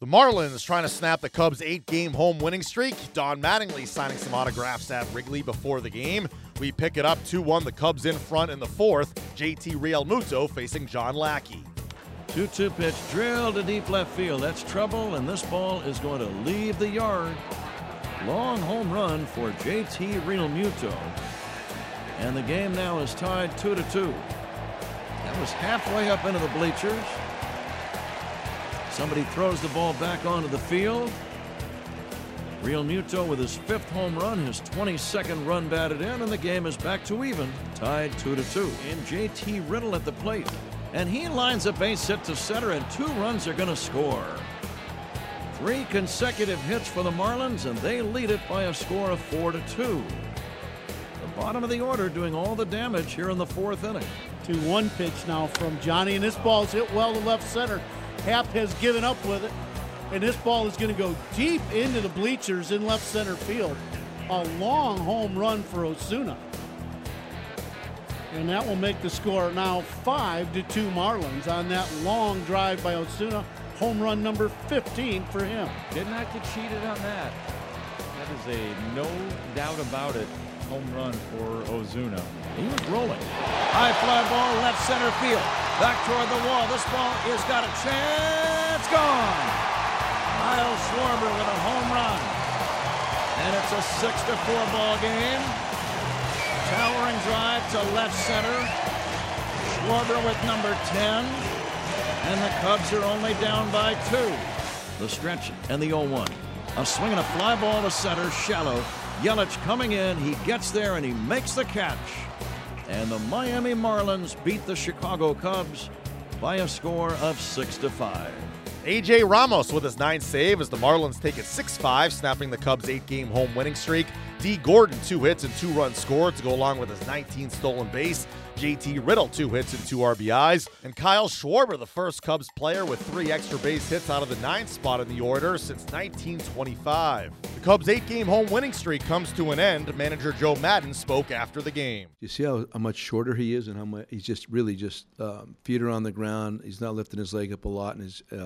The Marlins trying to snap the Cubs' 8-game home winning streak. Don Mattingly signing some autographs at Wrigley before the game. We pick it up 2-1, the Cubs in front in the fourth. JT Realmuto facing John Lackey. 2-2 pitch drilled to deep left field. That's trouble, and this ball is going to leave the yard. Long home run for JT Realmuto. And the game now is tied 2-2. That was halfway up into the bleachers. Somebody throws the ball back onto the field. Realmuto with his 5th home run, his 22nd run batted in, and the game is back to even, tied 2-2. And JT Riddle at the plate. And he lines a base hit to center, and 2 runs are going to score. 3 consecutive hits for the Marlins, and they lead it by a score of 4-2. The bottom of the order doing all the damage here in the 4th inning. 2-1 pitch now from Johnny, and this ball's hit well to left center. Happ has given up with it, and this ball is going to go deep into the bleachers in left center field. A long home run for Osuna. And that will make the score now 5-2 Marlins on that long drive by Osuna. Home run number 15 for him. Didn't have to cheat it on that. That is a no doubt about it home run for Ozuna. He was rolling. High fly ball, left center field. Back toward the wall. This ball is got a chance. Gone. Kyle Schwarber with a home run. And it's a 6-4 ball game. Towering drive to left center. Schwarber with number 10. And the Cubs are only down by 2. The stretch and the 0-1. A swing and a fly ball to center, shallow. Yelich coming in, he gets there and he makes the catch. And the Miami Marlins beat the Chicago Cubs by a score of 6-5. AJ Ramos with his 9th save as the Marlins take it 6-5, snapping the Cubs' 8-game home winning streak. D. Gordon, 2 hits and 2 runs scored to go along with his 19th stolen base. JT Riddle, 2 hits and 2 RBIs. And Kyle Schwarber, the first Cubs player with 3 extra base hits out of the 9th spot in the order since 1925. The Cubs' 8-game home winning streak comes to an end. Manager Joe Maddon spoke after the game. You see how much shorter he is and how much he's just really feet are on the ground. He's not lifting his leg up a lot, and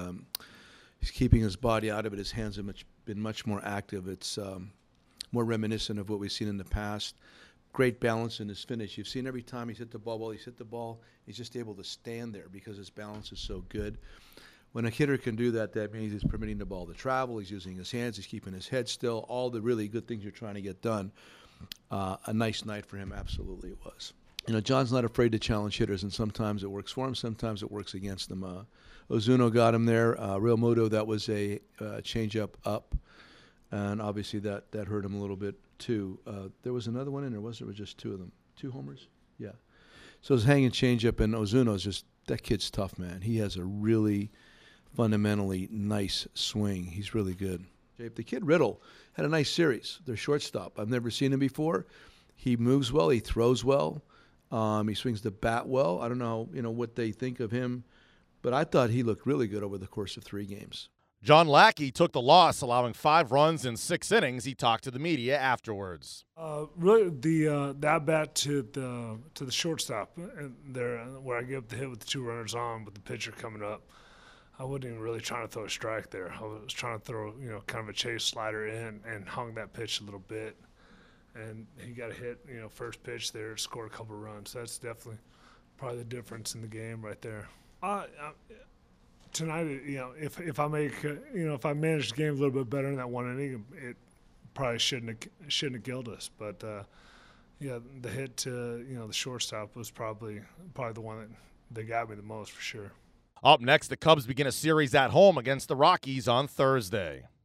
he's keeping his body out of it. His hands have been much more active. It's more reminiscent of what we've seen in the past. Great balance in his finish. You've seen every time he's hit the ball, he's just able to stand there because his balance is so good. When a hitter can do that, that means he's permitting the ball to travel, he's using his hands, he's keeping his head still, all the really good things you're trying to get done. A nice night for him, absolutely it was. You know, John's not afraid to challenge hitters, and sometimes it works for him, sometimes it works against them. Ozuna got him there. Realmuto, that was a change-up up. And obviously that hurt him a little bit too. There was another one in there, wasn't there? It was just 2 of them. 2 homers? Yeah. So his hanging changeup, and Ozuna's just, that kid's tough, man. He has a really fundamentally nice swing. He's really good. The kid Riddle had a nice series. Their shortstop. I've never seen him before. He moves well. He throws well. He swings the bat well. I don't know, what they think of him, but I thought he looked really good over the course of 3 games. John Lackey took the loss, allowing 5 runs in 6 innings. He talked to the media afterwards. Really, the at-bat to the shortstop there, where I gave up the hit with the 2 runners on, with the pitcher coming up, I wasn't even really trying to throw a strike there. I was trying to throw, kind of a chase slider in and hung that pitch a little bit. And he got a hit, first pitch there, scored a couple of runs. That's definitely probably the difference in the game right there. Tonight, if I make, if I manage the game a little bit better in that 1 inning, it probably shouldn't have killed us. But the hit to the shortstop was probably the one that got me the most for sure. Up next, the Cubs begin a series at home against the Rockies on Thursday.